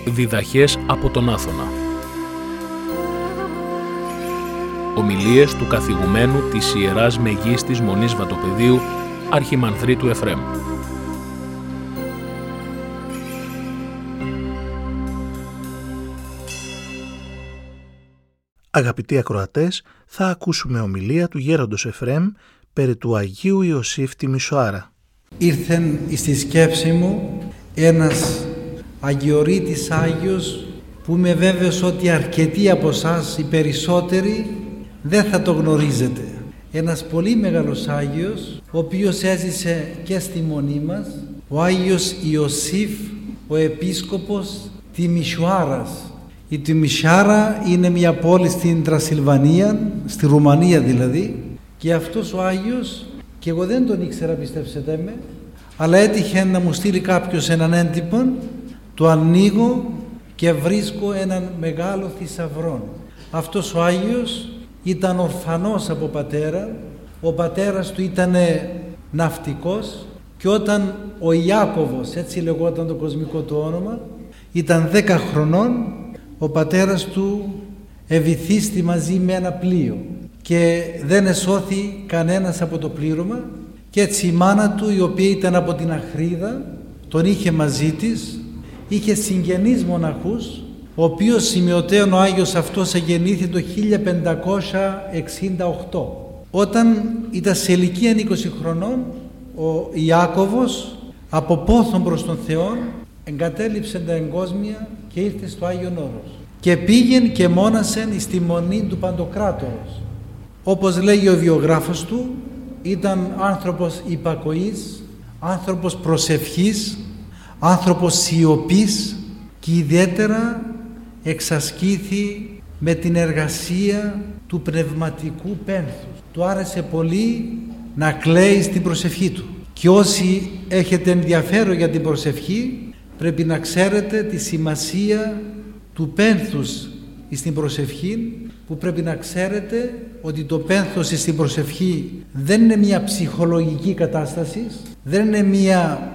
Διδαχές από τον Άθωνα. Ομιλίες του καθηγουμένου της Ιεράς Μεγίστης Μονής Βατοπεδίου, Αρχιμανδρίτου Εφραίμ. Αγαπητοί ακροατές, θα ακούσουμε ομιλία του γέροντος Εφραίμ περί του Αγίου Ιωσήφ τη Μισοάρα. Ήρθεν στη σκέψη μου ένας αγιορείτης Άγιος που είμαι βέβαιος ότι αρκετοί από εσάς, οι περισσότεροι, δεν θα το γνωρίζετε. Ένας πολύ μεγάλος Άγιος, ο οποίος έζησε και στη Μονή μας, ο Άγιος Ιωσήφ, ο Επίσκοπος Τιμισοάρας. Η Τιμισοάρα είναι μια πόλη στην Τρασιλβανία, στη Ρουμανία δηλαδή, και αυτός ο Άγιος, και εγώ δεν τον ήξερα, πιστέψτε με, αλλά έτυχε να μου στείλει κάποιος έναν έντυπο, το ανοίγω και βρίσκω έναν μεγάλο θησαυρό. Αυτός ο Άγιος ήταν ορφανός από πατέρα, ο πατέρας του ήταν ναυτικός, και όταν ο Ιάκωβος, έτσι λεγόταν το κοσμικό του όνομα, ήταν 10 χρονών, ο πατέρας του ευηθίστη μαζί με ένα πλοίο και δεν εσώθη κανένας από το πλήρωμα, και έτσι η μάνα του, η οποία ήταν από την Αχρίδα, τον είχε μαζί της, είχε συγγενείς μοναχούς, ο οποίος σημειωτέων ο Άγιος αυτός εγεννήθη το 1568. Όταν ήταν σε ηλικία 20 χρονών, ο Ιάκωβος από πόθον προς τον Θεόν εγκατέλειψε τα εγκόσμια και ήρθε στο Άγιον Όρος και πήγεν και μόνασεν στη Μονή του Παντοκράτορος. Όπως λέγει ο βιογράφος του, ήταν άνθρωπος υπακοής, άνθρωπος προσευχής, άνθρωπος σιωπής, και ιδιαίτερα εξασκήθη με την εργασία του πνευματικού πένθους. Του άρεσε πολύ να κλαίει στην προσευχή του, και όσοι έχετε ενδιαφέρον για την προσευχή πρέπει να ξέρετε τη σημασία του πένθους στην προσευχή, που πρέπει να ξέρετε ότι το πένθος στην προσευχή δεν είναι μια ψυχολογική κατάσταση, δεν είναι μια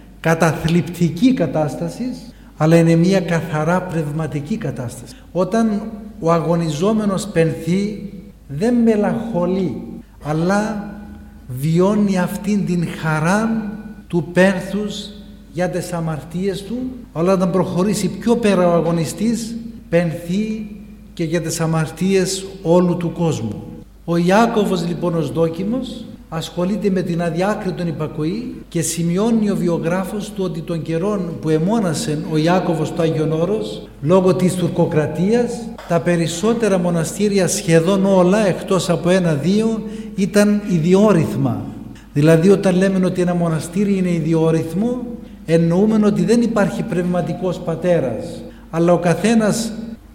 καταθλιπτική κατάσταση, αλλά είναι μια καθαρά πνευματική κατάσταση. Όταν ο αγωνιζόμενος πενθεί, δεν μελαγχολεί, αλλά βιώνει αυτήν την χαρά του πένθους για τις αμαρτίες του, αλλά όταν προχωρήσει πιο πέρα ο αγωνιστής, πενθεί και για τις αμαρτίες όλου του κόσμου. Ο Ιάκωβος λοιπόν ως δόκιμος ασχολείται με την αδιάκριτον υπακοή, και σημειώνει ο βιογράφος του ότι των καιρών που εμόνασε ο Ιάκωβος στο Άγιον Όρος, λόγω της τουρκοκρατίας, τα περισσότερα μοναστήρια, σχεδόν όλα εκτός από 1-2, ήταν ιδιόρυθμα. Δηλαδή όταν λέμε ότι ένα μοναστήρι είναι ιδιόρυθμο, εννοούμε ότι δεν υπάρχει πνευματικός πατέρας, αλλά ο καθένας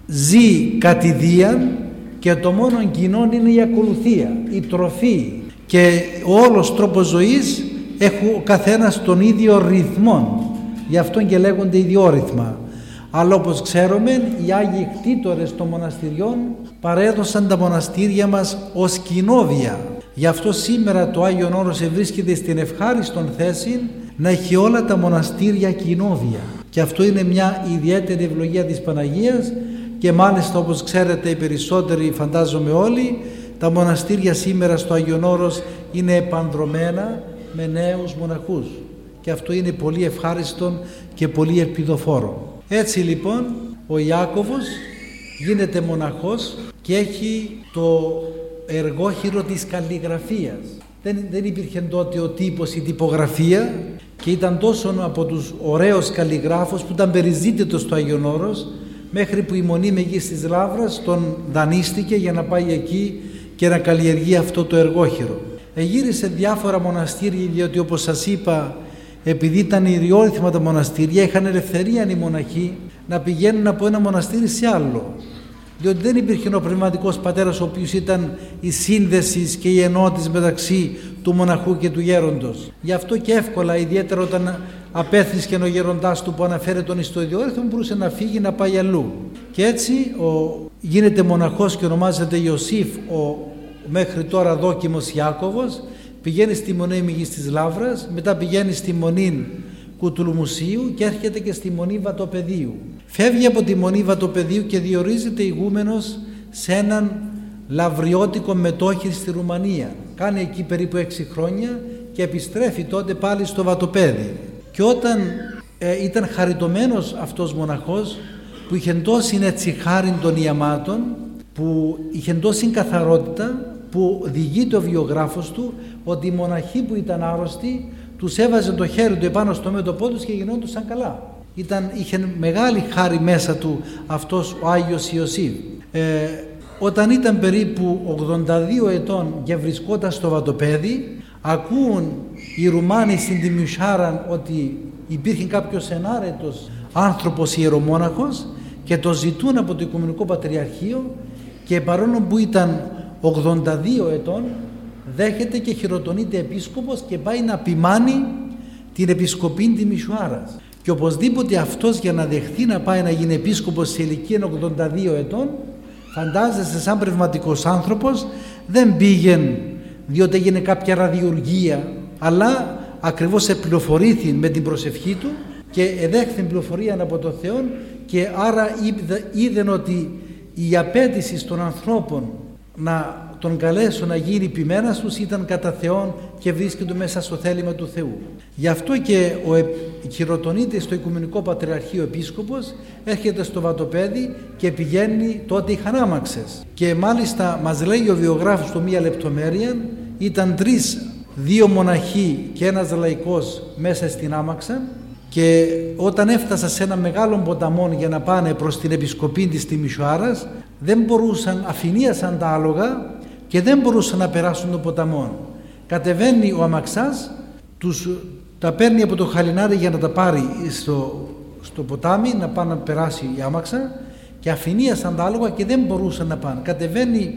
ζει κατηδίαν και το μόνο κοινό είναι η ακολουθία, η τροφή, και ο όλος τρόπος ζωής έχει ο καθένας τον ίδιο ρυθμό, γι' αυτό και λέγονται ιδιόρυθμα. Αλλά όπως ξέρουμε, οι Άγιοι κτήτορες των μοναστηριών παρέδωσαν τα μοναστήρια μας ως κοινόβια. Γι' αυτό σήμερα το Άγιον Όρος βρίσκεται στην ευχάριστον θέση να έχει όλα τα μοναστήρια κοινόβια, και αυτό είναι μια ιδιαίτερη ευλογία της Παναγίας. Και μάλιστα, όπως ξέρετε οι περισσότεροι, φαντάζομαι όλοι, τα μοναστήρια σήμερα στο Άγιον Όρος είναι επανδρωμένα με νέους μοναχούς, και αυτό είναι πολύ ευχάριστο και πολύ ελπιδοφόρο. Έτσι λοιπόν ο Ιάκωβος γίνεται μοναχός και έχει το εργόχειρο της καλλιγραφίας. Δεν υπήρχε τότε ο τύπος, η τυπογραφία, και ήταν τόσο από τους ωραίους καλλιγράφους που ήταν περιζήτητος στο Άγιον Όρος, μέχρι που η Μονή Μεγίστης Λαύρας τον δανείστηκε για να πάει εκεί και να καλλιεργεί αυτό το εργόχειρο. Γύρισε διάφορα μοναστήρια, διότι όπως σας είπα, επειδή ήταν ιδιόρυθμα τα μοναστήρια, είχαν ελευθερία οι μοναχοί να πηγαίνουν από ένα μοναστήρι σε άλλο, διότι δεν υπήρχε ο πνευματικός πατέρας, ο οποίος ήταν η σύνδεση και η ενότητα μεταξύ του μοναχού και του γέροντος. Γι' αυτό και εύκολα, ιδιαίτερα όταν απέθρισκε ο γέροντάς του που αναφέρει τον στο ιδιόρυθμο, μπορούσε να φύγει να πάει αλλού. Και έτσι γίνεται μοναχός και ονομάζεται Ιωσήφ, ο μέχρι τώρα δόκιμος Ιάκωβος, πηγαίνει στη Μονή Μεγίστης Λαύρας, μετά πηγαίνει στη Μονή Κουτουλουμουσίου και έρχεται και στη Μονή Βατοπεδίου. φεύγει από τη Μονή Βατοπεδίου και διορίζεται ηγούμενος σε έναν λαυριώτικο μετόχη στη Ρουμανία. Κάνει εκεί περίπου 6 χρόνια και επιστρέφει τότε πάλι στο Βατοπέδι. Και όταν ήταν χαριτωμένος αυτός μοναχός, που είχε τόση έτσι χάριν των ιαμάτων, που είχε τόση καθαρότητα, που διηγείται ο βιογράφος του ότι οι μοναχοί που ήταν άρρωστοι τους έβαζε το χέρι του επάνω στο μέτωπό τους και γινόντουσαν καλά. Είχε μεγάλη χάρη μέσα του αυτός ο Άγιος Ιωσήφ. Όταν ήταν περίπου 82 ετών και βρισκόταν στο Βατοπέδι, ακούν οι Ρουμάνοι στην Τιμιουσάρα ότι υπήρχε κάποιος ενάρετος άνθρωπος ιερομόναχος και το ζητούν από το Οικουμενικό Πατριαρχείο, και παρόλο που ήταν 82 ετών δέχεται και χειροτονείται επίσκοπος και πάει να ποιμάνει την επισκοπή Τιμιουσάρας. Και οπωσδήποτε αυτός, για να δεχθεί να πάει να γίνει επίσκοπος σε ηλικία 82 ετών, φαντάζεστε, σαν πνευματικός άνθρωπος, δεν πήγαινε διότι έγινε κάποια ραδιουργία, αλλά ακριβώς επληροφορήθη με την προσευχή του και εδέχθη πληροφορία από τον Θεό, και άρα είδαν ότι η απέτηση των ανθρώπων να τον καλέσουν να γίνει ποιμένας τους ήταν κατά Θεόν και βρίσκεται μέσα στο θέλημα του Θεού. Γι' αυτό και χειροτονείται στο Οικουμενικό Πατριαρχείο επίσκοπος, έρχεται στο Βατοπέδι και πηγαίνει, τότε είχαν άμαξες. Και μάλιστα μας λέει ο βιογράφος του μία λεπτομέρεια, ήταν 2 μοναχοί και ένας λαϊκός μέσα στην άμαξα, και όταν έφτασαν σε ένα μεγάλο ποταμό για να πάνε προς την επισκοπή της Τιμιουσάρας, δεν μπορούσαν, αφηνίασαν τα άλογα και δεν μπορούσαν να περάσουν τον ποταμό. Κατεβαίνει ο αμαξάς, τα παίρνει από το χαλινάρι για να τα πάρει στο ποτάμι, να πάνε να περάσει η άμαξα, και αφηνίασαν τα άλογα και δεν μπορούσαν να πάνε. Κατεβαίνει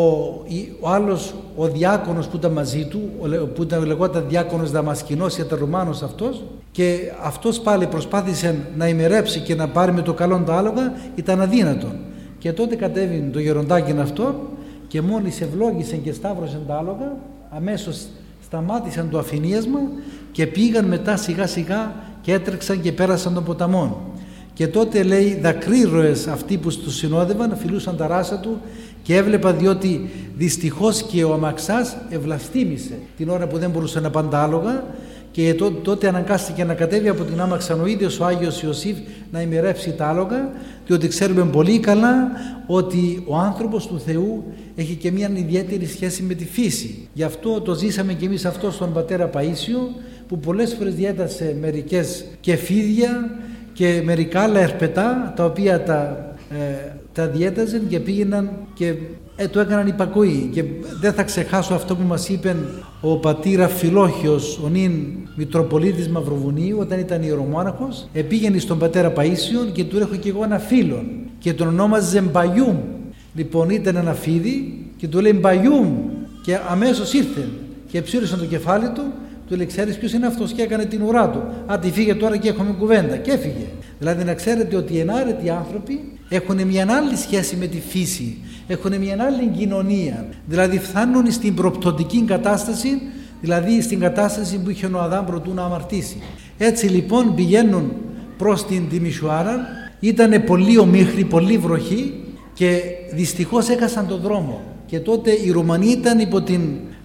ο άλλος, ο διάκονος που ήταν μαζί του, που λεγόταν διάκονος Δαμασκηνός, ήταν Ρουμάνος αυτός, και αυτός πάλι προσπάθησε να ημερέψει και να πάρει με το καλό τα άλογα, ήταν αδύνατο. Και τότε κατέβηκε το γεροντάκι αυτό και μόλις ευλόγησε και σταύρωσε τα άλογα, αμέσως σταμάτησαν το αφηνίασμα και πήγαν μετά σιγά σιγά και έτρεξαν και πέρασαν τον ποταμό. Και τότε λέει δακρύρωες αυτοί που τους συνόδευαν, φιλούσαν τα ράσα του, και έβλεπα, διότι δυστυχώς και ο αμαξάς ευλαστήμησε την ώρα που δεν μπορούσε να πάνε τα άλογα, και τότε αναγκάστηκε να κατέβει από την άμαξα ο ίδιος ο Άγιος Ιωσήφ να ημερέψει τα άλογα, διότι ξέρουμε πολύ καλά ότι ο άνθρωπος του Θεού έχει και μια ιδιαίτερη σχέση με τη φύση. Γι' αυτό το ζήσαμε και εμείς αυτό στον πατέρα Παΐσιο, που πολλές φορές διέτασε μερικές και φίδια και μερικά άλλα ερπετά, τα οποία τα διέταζαν και πήγαιναν και το έκαναν υπακοή. Και δεν θα ξεχάσω αυτό που μας είπε ο πατήρα Φιλόχιος, ο νυν Μητροπολίτης Μαυροβουνίου, όταν ήταν ιερομόναχος, πήγαινε στον πατέρα Παΐσιο και του έχω και εγώ ένα φίλο και τον ονόμαζε Μπαγιούμ. Λοιπόν, ήταν ένα φίδι και του λέει Μπαγιούμ, και αμέσως ήρθε και ψήρισαν το κεφάλι του. Του λέει, ξέρεις ποιος είναι αυτός, και έκανε την ουρά του. Άντε φύγε τώρα και έχουμε κουβέντα, και έφυγε. Δηλαδή να ξέρετε ότι οι ενάρετοι άνθρωποι έχουν μια άλλη σχέση με τη φύση, έχουν μια άλλη κοινωνία. Δηλαδή φτάνουν στην προπτωτική κατάσταση, δηλαδή στην κατάσταση που είχε ο Αδάμ προτού να αμαρτήσει. Έτσι λοιπόν πηγαίνουν προς την Τιμιουσάρα, ήταν πολύ ομίχρη, πολύ βροχή και δυστυχώς έχασαν τον δρόμο. Και τότε η Ρουμανία ήταν υπό την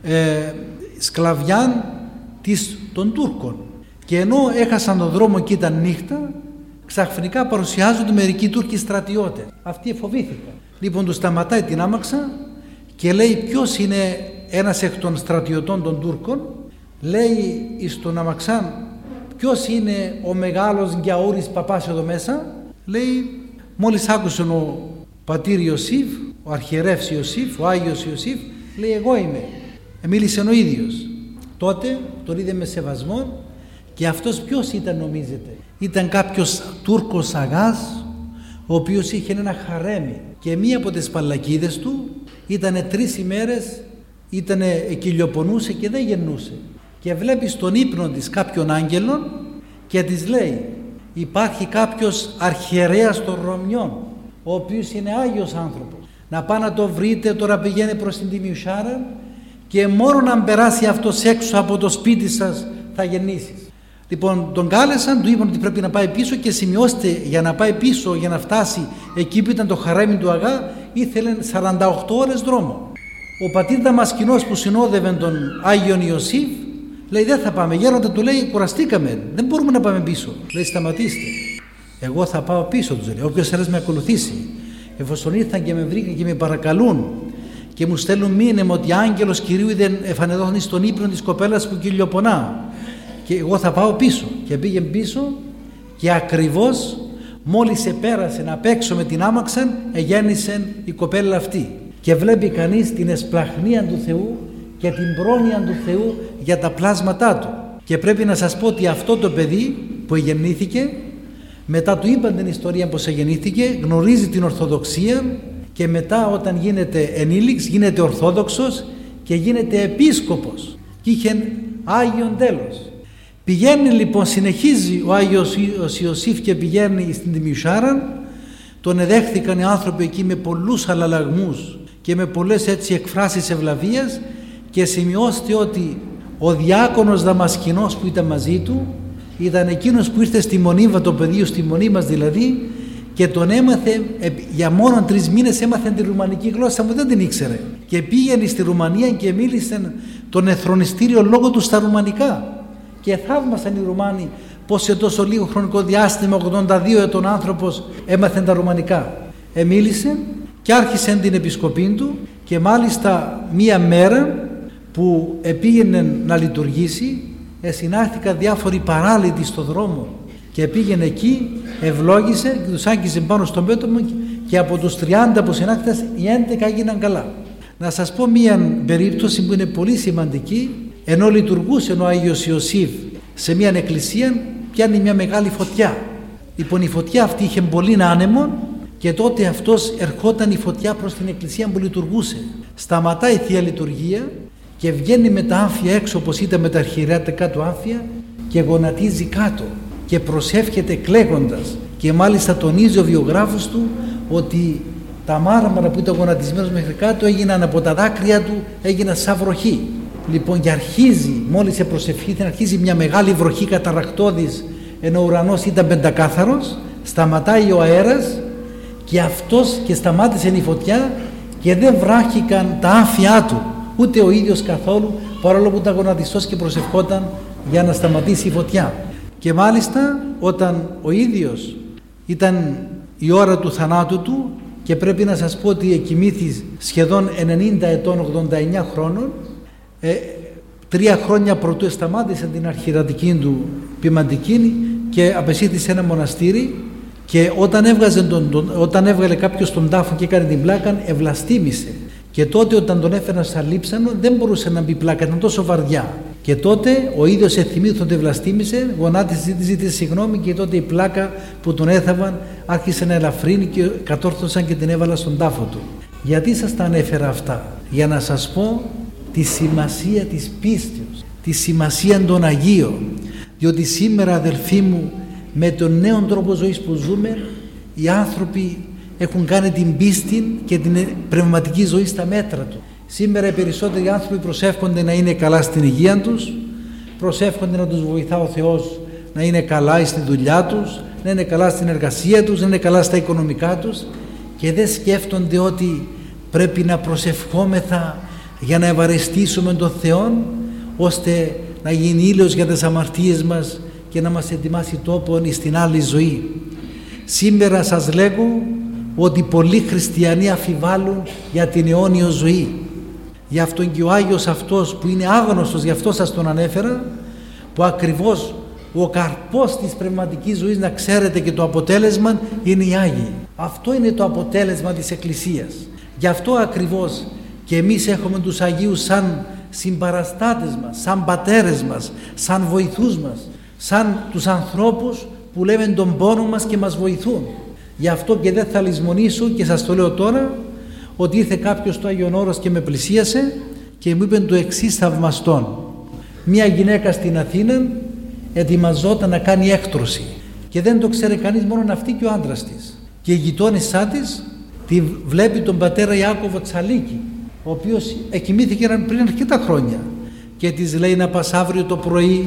σκλαβιά των Τούρκων, και ενώ έχασαν τον δρόμο και ήταν νύχτα, ξαφνικά παρουσιάζονται μερικοί Τούρκοι στρατιώτες. Αυτοί φοβήθηκαν. Λοιπόν, τους σταματάει την άμαξα και λέει ποιος είναι ένας εκ των στρατιωτών των Τούρκων. Λέει στον αμαξάν, ποιος είναι ο μεγάλος Γκιαούρης παπάς εδώ μέσα. Λέει, μόλις άκουσαν ο πατήρ Ιωσήφ, ο αρχιερεύς Ιωσήφ, ο Άγιος Ιωσήφ, λέει εγώ είμαι. Μίλησε ο ίδιος. Τότε τον είδε με σεβασμό, και αυτός ποιος ήταν νομίζετε? Ήταν κάποιος Τούρκος αγάς, ο οποίος είχε ένα χαρέμι, και μία από τις παλακίδες του ήτανε 3 ημέρες, εκυλιοπονούσε και δεν γεννούσε, και βλέπει στον ύπνο της κάποιον άγγελον και της λέει υπάρχει κάποιος αρχιερέας των Ρωμιών, ο οποίος είναι Άγιος άνθρωπος, να πάει να το βρείτε, τώρα πηγαίνει προς την Τιμιουσάρα και μόνο να περάσει αυτός έξω από το σπίτι σας θα γεννήσεις. Λοιπόν, τον κάλεσαν, του είπαν ότι πρέπει να πάει πίσω και σημειώστε, για να πάει πίσω, για να φτάσει εκεί που ήταν το χαρέμι του Αγά, ήθελε 48 ώρες δρόμο. Ο πατήρ Δαμασκηνός που συνόδευε τον Άγιον Ιωσήφ λέει δεν θα πάμε. Γέροντα, του λέει, κουραστήκαμε, δεν μπορούμε να πάμε πίσω. Λέει σταματήστε. Εγώ θα πάω πίσω, τους λέει. Όποιος θέλει με ακολουθήσει. Εφόσον ήρθαν και με βρήκαν και με παρακαλούν και μου στέλνουν μήνυμα ότι άγγελος Κυρίου δεν εφανεδόθη στον ύπνο της κοπέλας που κυλιοπονά. Και εγώ θα πάω πίσω. Και πήγε πίσω και ακριβώς μόλις επέρασε απ' έξω με την άμαξαν, γέννησε η κοπέλα αυτή. Και βλέπει κανείς την εσπλαχνία του Θεού και την πρόνοια του Θεού για τα πλάσματά του. Και πρέπει να σας πω ότι αυτό το παιδί που γεννήθηκε, μετά του είπαν την ιστορία πως γεννήθηκε, γνωρίζει την Ορθοδοξία και μετά όταν γίνεται ενήλιξ γίνεται Ορθόδοξος και γίνεται Επίσκοπος και είχε Άγιον τέλος. Πηγαίνει λοιπόν, συνεχίζει ο Άγιος Ιωσήφ και πηγαίνει στην Τιμιουσάρα. Τον εδέχθηκαν οι άνθρωποι εκεί με πολλούς αλλαλαγμούς και με πολλές έτσι εκφράσεις ευλαβίας και σημειώστε ότι ο διάκονος Δαμασκηνός που ήταν μαζί του ήταν εκείνος που ήρθε στη Μονή Βατοπεδίου, στη Μονή μας δηλαδή, και τον έμαθε, για μόνο 3 μήνες έμαθε τη ρουμανική γλώσσα που δεν την ήξερε και πήγαινε στη Ρουμανία και μίλησε τον εθρονιστήριο λόγο του στα ρουμανικά και θαύμασαν οι Ρουμάνοι πως σε τόσο λίγο χρονικό διάστημα, 82 ετών άνθρωπος, έμαθε τα ρουμανικά. Μίλησε και άρχισε την επισκοπή του και μάλιστα μία μέρα που πήγαινε να λειτουργήσει συνάχθηκαν διάφοροι παράλυτοι στο δρόμο και πήγαινε εκεί, ευλόγησε και τους άγγιζε πάνω στο μέτωπο και από τους 30 που συνάχθηκαν οι 11 έγιναν καλά. Να σας πω μία περίπτωση που είναι πολύ σημαντική. Ενώ λειτουργούσε ο Άγιος Ιωσήφ σε μια εκκλησία, πιάνει μια μεγάλη φωτιά. Λοιπόν, η φωτιά αυτή είχε πολύ άνεμο και τότε αυτός ερχόταν η φωτιά προς την εκκλησία που λειτουργούσε. Σταματάει η Θεία Λειτουργία και βγαίνει με τα άμφια έξω, όπως ήταν με τα αρχιερέατικά του άμφια, και γονατίζει κάτω και προσεύχεται κλαίγοντας. Και μάλιστα τονίζει ο βιογράφος του ότι τα μάρμαρα που ήταν γονατισμένος μέχρι κάτω έγιναν από τα δάκρυα του, έγιναν σαν βροχή. Λοιπόν, και αρχίζει, μόλις προσευχήθηκε, αρχίζει μια μεγάλη βροχή καταρρακτώδης, ενώ ο ουρανός ήταν πεντακάθαρος, σταματάει ο αέρας και αυτός και σταμάτησε η φωτιά και δεν βράχηκαν τα άμφια του, ούτε ο ίδιος καθόλου, παρόλο που ήταν γονατιστός και προσευχόταν για να σταματήσει η φωτιά. Και μάλιστα όταν ο ίδιος ήταν η ώρα του θανάτου του και πρέπει να σας πω ότι εκοιμήθη σχεδόν 90 ετών, 89 χρόνων, 3 χρόνια πρωτού σταμάτησε την αρχιερατική του ποιμαντική και απεσύθη σε ένα μοναστήρι και όταν έβγαλε κάποιος τον τάφο και έκανε την πλάκα, ευλαστήμησε. Και τότε όταν τον έφεραν σαν λείψανο δεν μπορούσε να μπει πλάκα, ήταν τόσο βαριά. Και τότε ο ίδιος εθυμήθη ότι ευλαστήμησε, γονάτισε, ζήτησε συγγνώμη και τότε η πλάκα που τον έθαβαν άρχισε να ελαφρύνει και κατόρθωσαν και την έβαλα στον τάφο του. Γιατί σας τα ανέφερα αυτά? Για να σας πω τη σημασία της πίστης, τη σημασία των Αγίων. Διότι σήμερα, αδελφοί μου, με τον νέο τρόπο ζωής που ζούμε, οι άνθρωποι έχουν κάνει την πίστη και την πνευματική ζωή στα μέτρα του. Σήμερα οι περισσότεροι άνθρωποι προσεύχονται να είναι καλά στην υγεία τους, προσεύχονται να τους βοηθά ο Θεός να είναι καλά στη δουλειά τους, να είναι καλά στην εργασία τους, να είναι καλά στα οικονομικά τους και δεν σκέφτονται ότι πρέπει να προσευχόμεθα για να ευαρεστήσουμε τον Θεό ώστε να γίνει ήλιος για τις αμαρτίες μας και να μας ετοιμάσει τόπον στην άλλη ζωή. Σήμερα σας λέγω ότι πολλοί χριστιανοί αφιβάλλουν για την αιώνιο ζωή. Γι' αυτό και ο Άγιος αυτός που είναι άγνωστος, γι' αυτό σας τον ανέφερα, που ακριβώς ο καρπός της πνευματικής ζωής, να ξέρετε, και το αποτέλεσμα είναι οι Άγιοι. Αυτό είναι το αποτέλεσμα της Εκκλησίας. Γι' αυτό ακριβώς και εμείς έχουμε τους Αγίους σαν συμπαραστάτες μας, σαν πατέρες μας, σαν βοηθούς μας, σαν τους ανθρώπους που λέμε τον πόνο μας και μας βοηθούν. Γι' αυτό και δεν θα λησμονήσω και σας το λέω τώρα, ότι ήρθε κάποιος στο Άγιον Όρος και με πλησίασε και μου είπε το εξής θαυμαστόν. Μία γυναίκα στην Αθήνα ετοιμαζόταν να κάνει έκτρωση και δεν το ξέρει κανείς, μόνο αυτή και ο άντρας της. Και η γειτόνισσά της τη βλέπει τον πατέρα Ιάκωβο Τσαλίκη, ο οποίος εκοιμήθηκε πριν αρκετά χρόνια, και της λέει να πας αύριο το πρωί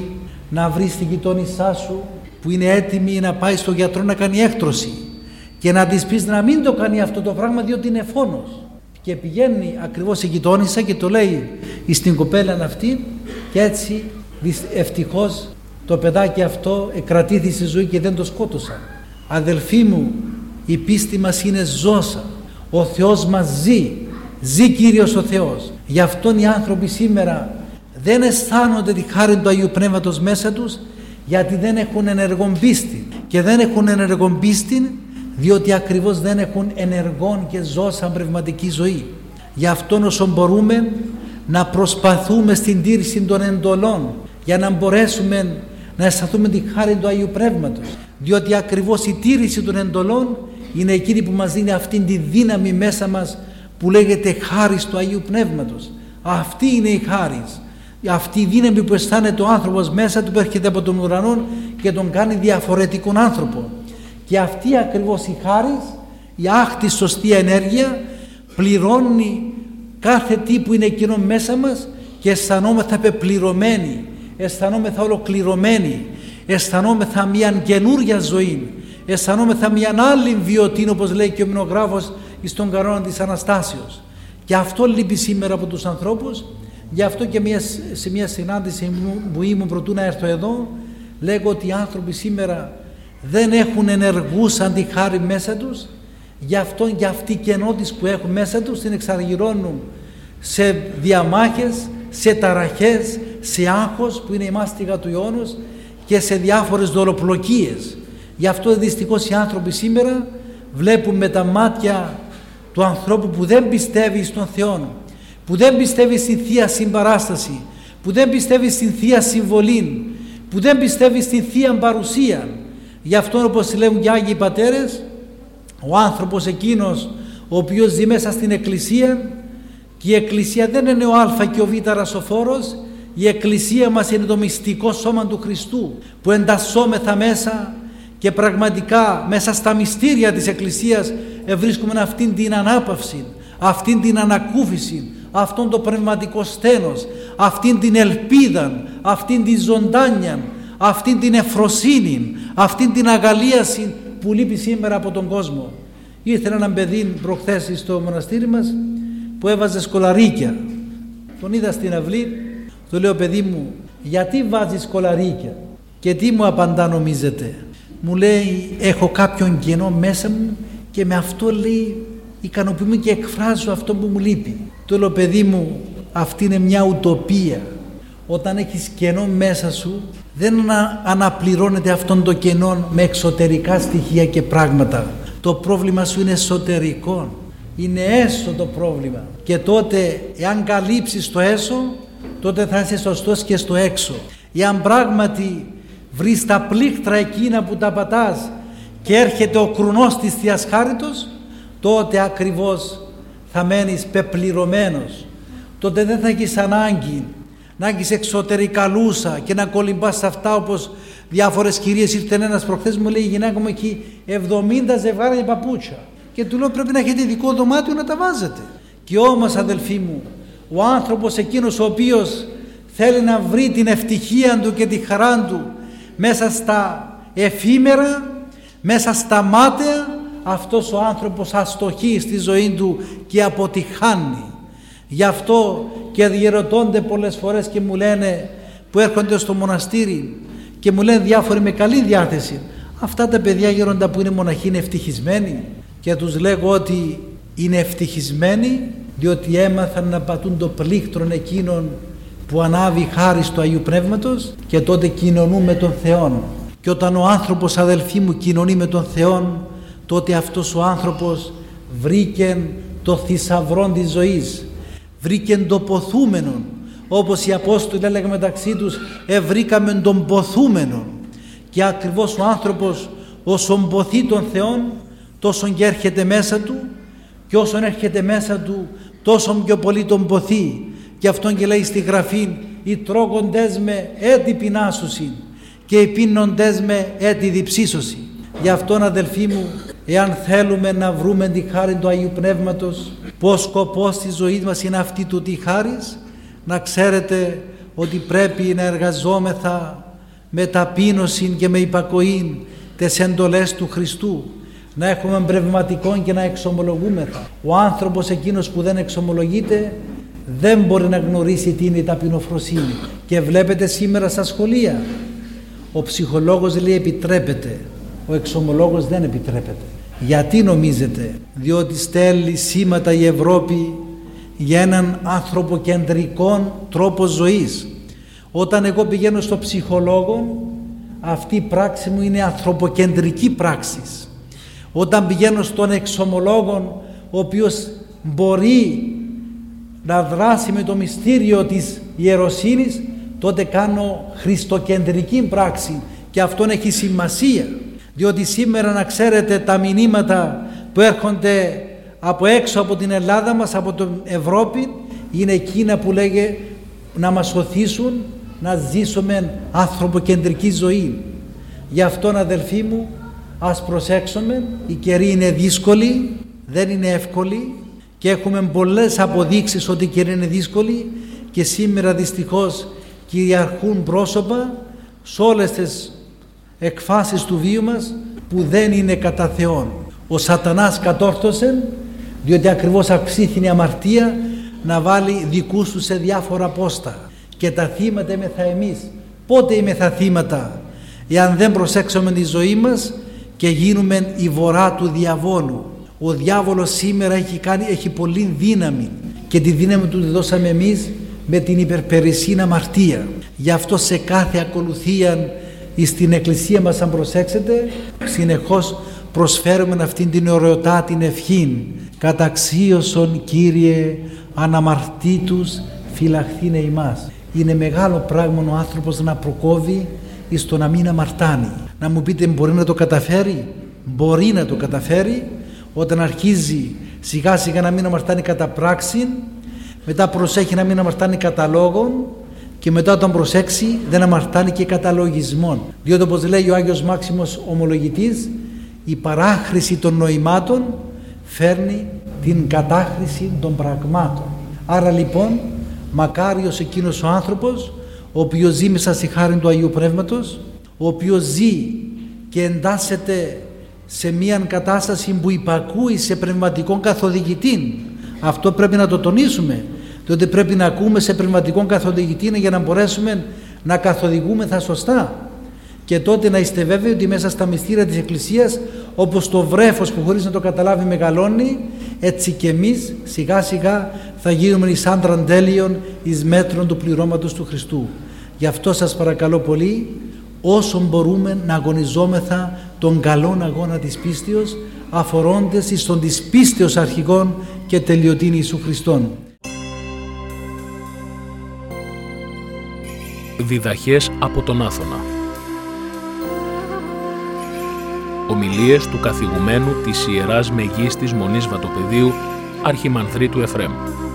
να βρεις την γειτόνισσά σου που είναι έτοιμη να πάει στο γιατρό να κάνει έκτρωση και να της πεις να μην το κάνει αυτό το πράγμα διότι είναι φόνος. Και πηγαίνει ακριβώς η γειτόνισσα και το λέει στην κοπέλα αυτή και έτσι ευτυχώς το παιδάκι αυτό εκρατήθη στη ζωή και δεν το σκότωσαν. Αδελφοί μου, η πίστη μας είναι ζώσα. Ο Θεός μας ζει Κύριος ο Θεός. Γι' αυτόν οι άνθρωποι σήμερα δεν αισθάνονται τη χάρη του Αγίου Πνεύματος μέσα τους, γιατί δεν έχουν ενεργόν πίστη. Και δεν έχουν ενεργόν πίστη διότι ακριβώς δεν έχουν ενεργόν και ζώσα πνευματική ζωή. Γι' αυτόν όσο μπορούμε να προσπαθούμε στην τήρηση των εντολών για να μπορέσουμε να αισθανθούμε τη χάρη του Αγίου Πνεύματος, διότι ακριβώς η τήρηση των εντολών είναι εκείνη που μας δίνει αυτήν τη δύναμη μέσα μας που λέγεται χάρις του Αγίου Πνεύματος. Αυτή είναι η χάρις, αυτή η δύναμη που αισθάνεται ο άνθρωπος μέσα του, που έρχεται από τον ουρανό και τον κάνει διαφορετικόν άνθρωπο. Και αυτή ακριβώς η χάρις, η άχτη σωστή ενέργεια, πληρώνει κάθε τι που είναι εκείνο μέσα μας και αισθανόμεθα πεπληρωμένοι, αισθανόμεθα ολοκληρωμένοι, αισθανόμεθα μια καινούρια ζωή, αισθανόμεθα μια άλλη βιωτή, όπως λέει και ο μνογράφος στον κανόνα της Αναστάσεως. Και αυτό λείπει σήμερα από τους ανθρώπους. Γι' αυτό και σε μια συνάντηση που ήμουν προτού να έρθω εδώ, λέγω ότι οι άνθρωποι σήμερα δεν έχουν ενεργούσαν τη χάρη μέσα τους, γι' αυτό και αυτή η κενότης που έχουν μέσα τους την εξαργυρώνουν σε διαμάχες, σε ταραχές, σε άγχος που είναι η μάστιγα του αιώνος και σε διάφορες δολοπλοκίες. Γι' αυτό δυστυχώς οι άνθρωποι σήμερα βλέπουν με τα μάτια του ανθρώπου που δεν πιστεύει στον Θεό, που δεν πιστεύει στην Θεία Συμπαράσταση, που δεν πιστεύει στην Θεία Συμβολή, που δεν πιστεύει στην Θεία Παρουσία. Γι' αυτό, όπως λέγουν και Άγιοι Πατέρες, ο άνθρωπος εκείνος ο οποίος ζει μέσα στην Εκκλησία, και η Εκκλησία δεν είναι ο Α και ο Β ρασοφόρος, η Εκκλησία μας είναι το μυστικό σώμα του Χριστού που εντασσόμεθα μέσα και πραγματικά μέσα στα μυστήρια της Εκκλησίας βρίσκουμε αυτήν την ανάπαυση, αυτήν την ανακούφιση, αυτόν το πνευματικό στένος, αυτήν την ελπίδα, αυτήν την ζωντάνια, αυτήν την ευφροσύνη, αυτήν την αγαλίαση που λείπει σήμερα από τον κόσμο. Ήρθε ένα παιδί προχθές στο μοναστήρι μας που έβαζε σκολαρίκια. Τον είδα στην αυλή, του λέω: παιδί μου, γιατί βάζεις σκολαρίκια? Και τι μου απαντά νομίζετε? Μου λέει: έχω κάποιον κενό μέσα μου και με αυτό, λέει, ικανοποιούμε και εκφράζω αυτό που μου λείπει. Του λέω: παιδί μου, αυτή είναι μια ουτοπία. Όταν έχεις κενό μέσα σου, δεν αναπληρώνεται αυτόν το κενό με εξωτερικά στοιχεία και πράγματα. Το πρόβλημα σου είναι εσωτερικό, είναι έσω το πρόβλημα. Και τότε, εάν καλύψεις το έσω, τότε θα είσαι σωστός και στο έξω. Εάν πράγματι βρεις τα πλήκτρα εκείνα που τα πατάς και έρχεται ο κρουνός της Θείας Χάριτος, τότε ακριβώς θα μένεις πεπληρωμένος. Τότε δεν θα έχεις ανάγκη να έχεις εξωτερικά λούσα και να κολυμπάς σε αυτά, όπως διάφορες κυρίες. Ήρθε ένας προχθές, μου λέει η γυναίκα μου εκεί 70 ζευγάρια παπούτσια, και του λέω: πρέπει να έχετε ειδικό δωμάτιο να τα βάζετε. Και όμως, αδελφοί μου, ο άνθρωπος εκείνος ο οποίος θέλει να βρει την ευτυχία του και τη χαρά του μέσα στα εφήμερα, μέσα στα μάταια, αυτός ο άνθρωπος αστοχεί στη ζωή του και αποτυχάνει. Γι' αυτό και διερωτώνται πολλές φορές και μου λένε, που έρχονται στο μοναστήρι και μου λένε διάφοροι με καλή διάθεση, αυτά τα παιδιά γέροντα που είναι μοναχοί είναι ευτυχισμένοι? Και τους λέγω ότι είναι ευτυχισμένοι διότι έμαθαν να πατούν το πλήκτρον εκείνον που ανάβει χάρις του Αγίου Πνεύματος, και τότε κοινωνούν με τον Θεό. Και όταν ο άνθρωπος, αδελφοί μου, κοινωνεί με τον Θεό, τότε αυτός ο άνθρωπος βρήκε το θησαυρό της ζωής, βρήκε το ποθούμενο, όπως οι Απόστολοι έλεγαν μεταξύ τους: βρήκαμε τον ποθούμενο. Και ακριβώς ο άνθρωπος όσον ποθεί τον Θεόν, τόσο και έρχεται μέσα του, και όσον έρχεται μέσα του, τόσο πιο πολύ τον ποθεί. Και αυτόν και λέει στη Γραφή: οι τρώγοντες με έτη πεινάσουσιν και οι πίνοντες με έτη διψήσωση. Γι' αυτόν, αδελφοί μου, εάν θέλουμε να βρούμε τη χάρη του Αγίου Πνεύματος, που ο σκοπός της ζωής μας είναι αυτή του τη χάρις, να ξέρετε ότι πρέπει να εργαζόμεθα με ταπείνωση και με υπακοήν τις εντολές του Χριστού, να έχουμε πνευματικό και να εξομολογούμεθα. Ο άνθρωπος εκείνος που δεν εξομολογείται δεν μπορεί να γνωρίσει τι είναι η ταπεινοφροσύνη. Και βλέπετε σήμερα στα σχολεία, ο ψυχολόγος λέει επιτρέπεται, ο εξομολόγος δεν επιτρέπεται. Γιατί νομίζετε? Διότι στέλνει σήματα η Ευρώπη για έναν ανθρωποκεντρικό τρόπο ζωής. Όταν εγώ πηγαίνω στο ψυχολόγο, αυτή η πράξη μου είναι ανθρωποκεντρική πράξη. Όταν πηγαίνω στον εξομολόγο, ο οποίος μπορεί να δράσει με το μυστήριο της ιεροσύνης, τότε κάνω χριστοκεντρική πράξη, και αυτό έχει σημασία, διότι σήμερα, να ξέρετε, τα μηνύματα που έρχονται από έξω από την Ελλάδα μας, από την Ευρώπη, είναι εκείνα που λέγε να μας οθήσουν να ζήσουμε ανθρωποκεντρική ζωή. Γι' αυτό, αδελφοί μου, ας προσέξουμε, η καιρή είναι δύσκολη, δεν είναι εύκολη, και έχουμε πολλές αποδείξεις ότι η καιρή είναι δύσκολη, και σήμερα δυστυχώς κυριαρχούν πρόσωπα σε όλες τις εκφάσεις του βίου μας που δεν είναι κατά Θεόν. Ο σατανάς κατόρθωσε, διότι ακριβώς αυξήθηνε η αμαρτία, να βάλει δικούς του σε διάφορα πόστα, και τα θύματα είμεθα εμείς. Πότε είμεθα θύματα? Εάν δεν προσέξουμε τη ζωή μας και γίνουμε η βορρά του διαβόλου. Ο διάβολος σήμερα έχει πολύ δύναμη, και τη δύναμη του τη δώσαμε εμείς με την υπερπερισσήν αμαρτία. Γι' αυτό σε κάθε ακολουθία στην εκκλησία μας, αν προσέξετε, συνεχώς προσφέρουμε αυτήν την ωραιοτά την ευχήν. Καταξίωσον, Κύριε, αναμαρτήτους φυλαχθήνε ημάς. Είναι μεγάλο πράγμα ο άνθρωπος να προκόβει εις το να μην αμαρτάνει. Να μου πείτε, μπορεί να το καταφέρει? Μπορεί να το καταφέρει όταν αρχίζει σιγά σιγά να μην αμαρτάνει κατά πράξη, μετά προσέχει να μην αμαρτάνει κατά λόγον, και μετά όταν προσέξει δεν αμαρτάνει και κατά λογισμόν. Διότι, όπως λέει ο Άγιος Μάξιμος Ομολογητής, η παράχρηση των νοημάτων φέρνει την κατάχρηση των πραγμάτων. Άρα λοιπόν, μακάριος εκείνος ο άνθρωπος ο οποίος ζει μέσα στη χάρη του Αγίου Πνεύματος, ο οποίος ζει και εντάσσεται σε μια κατάσταση που υπακούει σε πνευματικόν καθοδηγητή. Αυτό πρέπει να το τονίσουμε, διότι πρέπει να ακούμε σε πνευματικόν καθοδηγητή για να μπορέσουμε να καθοδηγούμεθα σωστά, και τότε να είστε βέβαιοι ότι μέσα στα μυστήρια της Εκκλησίας, όπως το βρέφος που χωρίς να το καταλάβει μεγαλώνει, έτσι και εμείς σιγά σιγά θα γίνουμε εις άντραν τέλειον, εις μέτρων του πληρώματος του Χριστού. Γι' αυτό σας παρακαλώ πολύ, όσο μπορούμε να αγωνιζόμεθα τον καλόν αγώνα της πίστεως, αφορώντες εις τον της πίστεως αρχηγών και τελειωτήν Ιησού Χριστόν. Διδαχές από τον Άθωνα. Ομιλίες του καθηγουμένου της Ιεράς Μεγίστης Μονής Βατοπεδίου Αρχιμανδρίτου Εφραίμ.